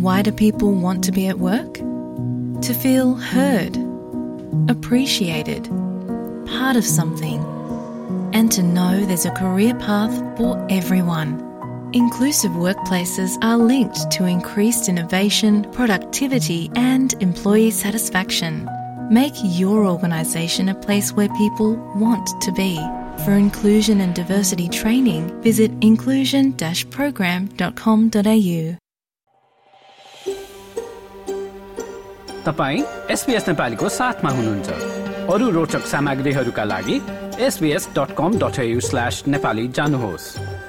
Why do people want to be at work? To feel heard, appreciated, part of something, and to know there's a career path for everyone. Inclusive workplaces are linked to increased innovation, productivity, and employee satisfaction. Make your organisation a place where people want to be. For inclusion and diversity training, visit inclusion-program.com.au. तपाईं SBS नेपालीको साथमा हुनुहुन्छ। अरु रोचक सामग्रीहरूका लागि sbs.com.au/nepali जानुहोस्।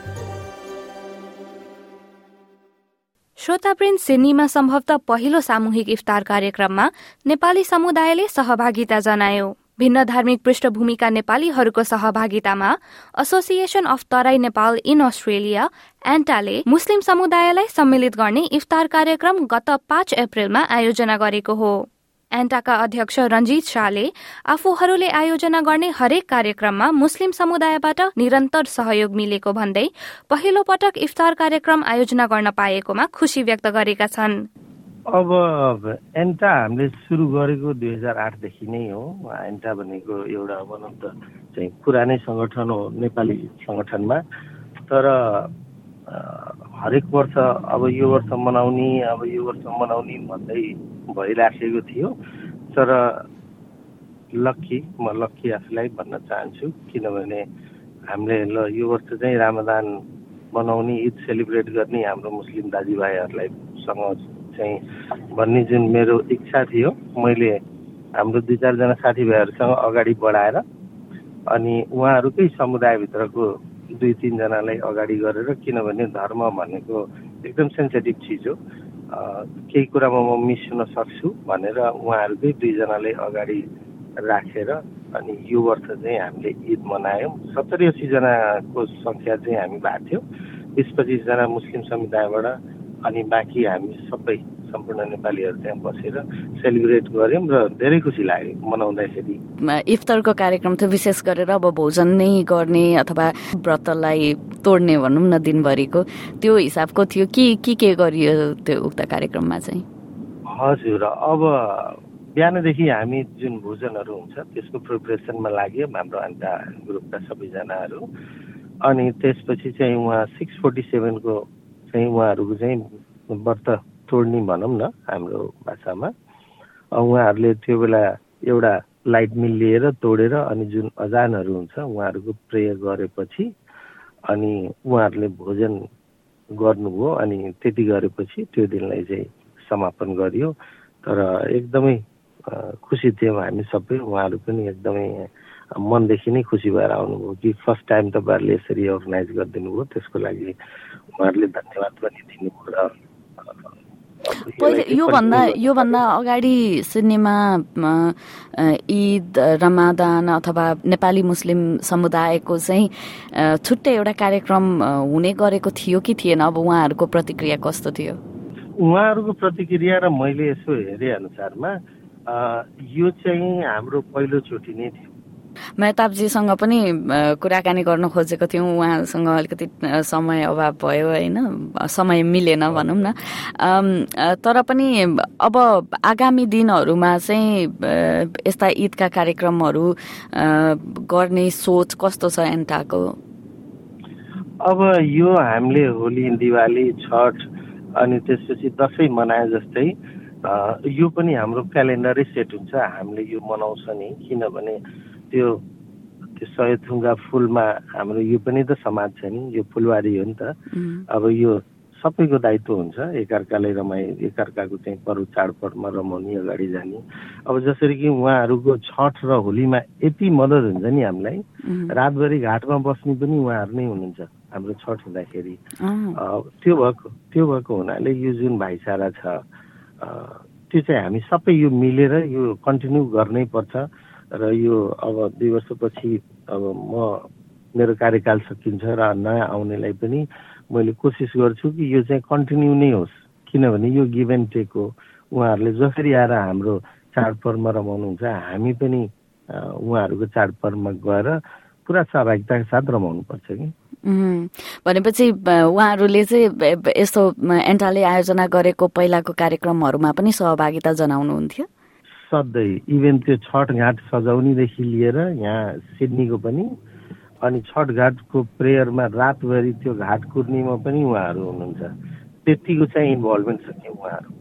श्रोतावृन्द, सिडनीमा सम्भवतः पहिलो सामूहिक इफ्तार कार्यक्रममा नेपाली समुदायले सहभागिता जनायो। भिन्न धार्मिक पृष्ठभूमिका नेपालीहरूको सहभागितामा association of Terai Nepal in Australia एन्टाले मुस्लिम समुदायलाई सम्मिलित गर्ने इफ्तार कार्यक्रम गत 5 अप्रिलमा आयोजना गरेको हो। एन्टाका अध्यक्ष रञ्जित शाहले आफूहरूले आयोजना गर्ने हरेक कार्यक्रममा मुस्लिम समुदायबाट निरन्तर सहयोग मिलेको भन्दै पहिलो पटक इफ्तार कार्यक्रम आयोजना गर्न पाएकोमा खुशी व्यक्त गरेका छन्। अब एन्टा हामीले सुरु गरेको 2008 देखि नै हो। एन्टा भनेको एउटा वान अफ द चाहिँ पुरानै संगठन हो नेपाली संगठनमा, तर हरेक वर्ष अब यो वर्ष मनाउने भन्दै भइराखेको थियो। तर म लक्की आफूलाई भन्न चाहन्छु, किनभने हामीले यो वर्ष चाहिँ रामदान मनाउने, ईद सेलिब्रेट गर्ने हाम्रो मुस्लिम दाजुभाइहरूलाई सँग चाहिँ भन्ने जुन मेरो इच्छा थियो, मैले हाम्रो 2-4 जना साथीभाइहरूसँग अगाडि बढाएर अनि उहाँहरूकै समुदायभित्रको 2-3 जनालाई अगाडि गरेर, किनभने धर्म भनेको एकदम सेन्सिटिभ चिज हो, केही कुरामा म मिस हुन सक्छु भनेर उहाँहरूकै 2 जनालाई अगाडि राखेर अनि यो वर्ष चाहिँ हामीले ईद मनायौँ। 70-80 जनाको सङ्ख्या चाहिँ हामी भएको थियो। 20-25 जना मुस्लिम समुदायबाट अनि बाँकी हामी सबै सम्पूर्ण नेपालीहरू त्यहाँ बसेर सेलिब्रेट गऱ्यौँ र धेरै खुसी लाग्यो मनाउँदाखेरि। इफ्तारको कार्यक्रम त विशेष गरेर अब भोजन नै गर्ने अथवा व्रतलाई तोड्ने भनौँ न दिनभरिको त्यो हिसाबको थियो के गरियो त्यो उक्त कार्यक्रममा चाहिँ? हजुर, अब बिहानदेखि हामी जुन भोजनहरू हुन्छ त्यसको प्रिपरेसनमा लाग्यो हाम्रो अन्त ग्रुपका सबैजनाहरू। अनि त्यसपछि चाहिँ उहाँ 647 को चाहिँ उहाँहरूको चाहिँ व्रत तोड्ने भनौँ न हाम्रो भाषामा, उहाँहरूले त्यो बेला एउटा लाइट मिल लिएर तोडेर अनि जुन अजानहरू हुन्छ उहाँहरूको प्रेयर गरेपछि अनि उहाँहरूले भोजन गर्नुभयो। अनि त्यति गरेपछि त्यो दिनलाई चाहिँ समापन गरियो। तर एकदमै खुसी थियौँ हामी सबै, उहाँहरू पनि एकदमै मनदेखि नै खुसी भएर आउनुभयो कि फर्स्ट टाइम तपाईँहरूले यसरी अर्गनाइज गरिदिनु भयो, त्यसको लागि उहाँहरूले धन्यवाद पनि दिनुभयो। र योभन्दा अगाडि सिडनीमा ईद, रमादान अथवा नेपाली मुस्लिम समुदायको चाहिँ छुट्टै एउटा कार्यक्रम हुने गरेको थियो कि थिएन? अब उहाँहरूको प्रतिक्रिया कस्तो थियो? उहाँहरूको प्रतिक्रिया र मैले यसो हेरे अनुसारमा यो चाहिँ हाम्रो पहिलोचोटि नै थियो। मेहताबजीसँग पनि कुराकानी गर्न खोजेको थियौँ, उहाँसँग अलिकति समय अभाव भयो होइन, समय मिलेन भनौँ न। तर पनि अब आगामी दिनहरूमा चाहिँ यस्ता ईदका कार्यक्रमहरू गर्ने सोच कस्तो छ एन्टाको? अब यो हामीले होली, दिवाली, छठ अनि त्यसपछि दसैँ मनाए जस्तै यो पनि हाम्रो क्यालेन्डरै सेट हुन्छ, हामीले यो मनाउँछ नि। किनभने त्यो 100 थुङ्गा फुलमा हाम्रो यो पनि त समाज छ नि, यो फुलबारी हो नि त। अब यो सबैको दायित्व हुन्छ एकअर्कालाई एकअर्काको चाहिँ पर्व चाडपर्वमा रमाउने, अगाडि जाने। अब जसरी कि उहाँहरूको छठ र होलीमा यति मद्दत हुन्छ नि हामीलाई, रातभरि घाटमा बस्ने पनि उहाँहरू नै हुनुहुन्छ हाम्रो छठ हुँदाखेरि। त्यो भएको हुनाले यो जुन भाइचारा छ त्यो चाहिँ हामी सबै यो मिलेर यो कन्टिन्यू गर्नै पर्छ। र यो अब 2 वर्षपछि अब मेरो कार्यकाल सकिन्छ र नयाँ आउनेलाई पनि मैले कोसिस गर्छु कि यो चाहिँ कन्टिन्यू नै होस्, किनभने यो गिभ एन्ड टेक हो। उहाँहरूले जसरी आएर हाम्रो चाडपर्वमा रमाउनुहुन्छ, हामी पनि उहाँहरूको चाडपर्वमा गएर पुरा सहभागिताका साथ रमाउनु पर्छ कि। भनेपछि उहाँहरूले चाहिँ यस्तो एन्टाले आयोजना गरेको पहिलाको कार्यक्रमहरूमा पनि सहभागिता जनाउनुहुन्थ्यो? सधैँ इभेन त्यो छठ घाट सजाउनेदेखि लिएर यहाँ सिडनीको पनि, अनि छठ घाटको प्रेयरमा रातभरि त्यो घाट कुर्नीमा पनि उहाँहरू हुनुहुन्छ। त्यतिको चाहिँ इन्भल्भमेन्ट छ कि उहाँहरू।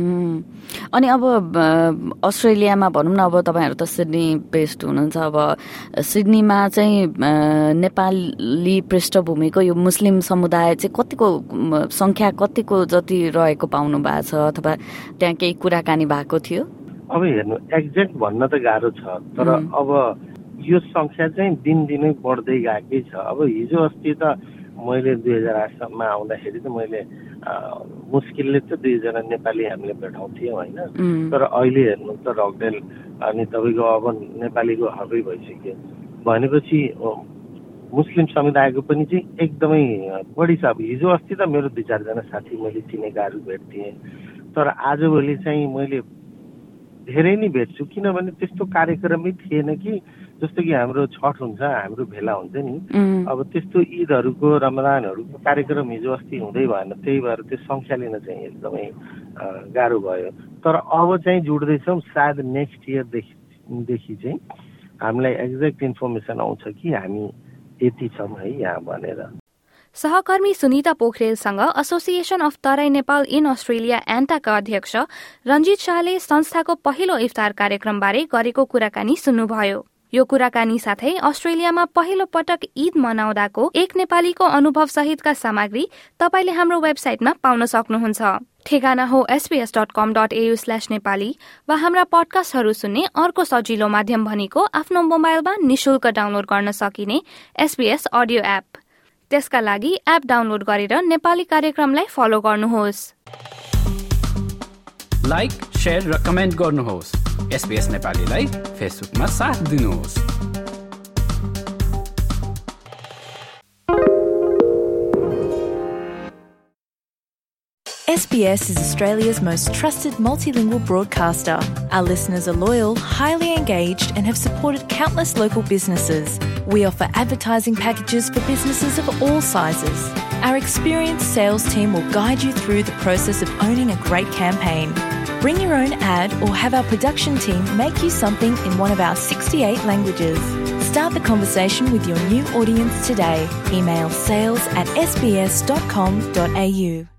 अनि अब अस्ट्रेलियामा भनौँ न, अब तपाईँहरू त सिडनी बेस्ड हुनुहुन्छ, अब सिडनीमा चाहिँ नेपाली पृष्ठभूमिको यो मुस्लिम समुदाय चाहिँ कतिको सङ्ख्या कतिको जति रहेको पाउनु भएको छ, अथवा त्यहाँ केही कुराकानी भएको थियो? अब हेर्नु, एक्ज्याक्ट भन्न त गाह्रो छ, तर अब यो सङ्ख्या चाहिँ दिनदिनै बढ्दै गएकै छ। अब हिजो अस्ति त मैले 2008सम्म आउँदाखेरि त मैले मुस्किलले त 2जना नेपाली हामीले भेटाउँथ्यौँ होइन, तर अहिले हेर्नु त रकडेल अनि तपाईँको अब नेपालीको हबै भइसक्यो। भनेपछि मुस्लिम समुदायको पनि चाहिँ एकदमै बढी छ। अब हिजो अस्ति त मेरो 2-4जना साथी मैले चिनेकाहरू भेट्थेँ, तर आजभोलि चाहिँ मैले धेरै नै भेट्छु, किनभने त्यस्तो कार्यक्रमै थिएन कि जस्तो कि हाम्रो छठ हुन्छ, हाम्रो भेला हुन्छ नि, अब त्यस्तो ईदहरूको रमजानहरूको कार्यक्रम हिजो अस्ति हुँदै भएन। त्यही भएर त्यो सङ्ख्या लिन चाहिँ एकदमै गाह्रो भयो। तर अब चाहिँ जुड्दैछौँ, सायद नेक्स्ट इयरदेखि चाहिँ हामीलाई एक्ज्याक्ट इन्फर्मेसन आउँछ कि हामी यति छौँ है यहाँ भनेर। सहकर्मी सुनिता पोखरेलसँग association of Terai Nepal in Australia एन्टाका अध्यक्ष रञ्जित शाहले संस्थाको पहिलो इफ्तार कार्यक्रमबारे गरेको कुराकानी सुन्नुभयो। यो कुराकानी साथै अस्ट्रेलियामा पहिलो पटक ईद मनाउँदाको एक नेपालीको अनुभव सहितका सामग्री तपाईले हाम्रो वेबसाइटमा पाउन सक्नुहुन्छ। ठेगाना हो sbs.com.au/nepali वा हाम्रा पडकास्टहरू सुन्ने अर्को सजिलो माध्यम भनेको आफ्नो मोबाइलमा निशुल्क डाउनलोड गर्न सकिने SBS अडियो एप। त्यसका लागि एप डाउनलोड गरेर नेपाली कार्यक्रमलाई फलो गर्नुहोस्। लाइक, शेयर र कमेन्ट गर्नुहोस्। SBS नेपालीलाई फेसबुकमा साथ दिनुहोस्। SBS is Australia's most trusted multilingual broadcaster. Our listeners are loyal, highly engaged, and have supported countless local businesses. We offer advertising packages for businesses of all sizes. Our experienced sales team will guide you through the process of owning a great campaign. Bring your own ad or have our production team make you something in one of our 68 languages. Start the conversation with your new audience today. Email sales@sbs.com.au.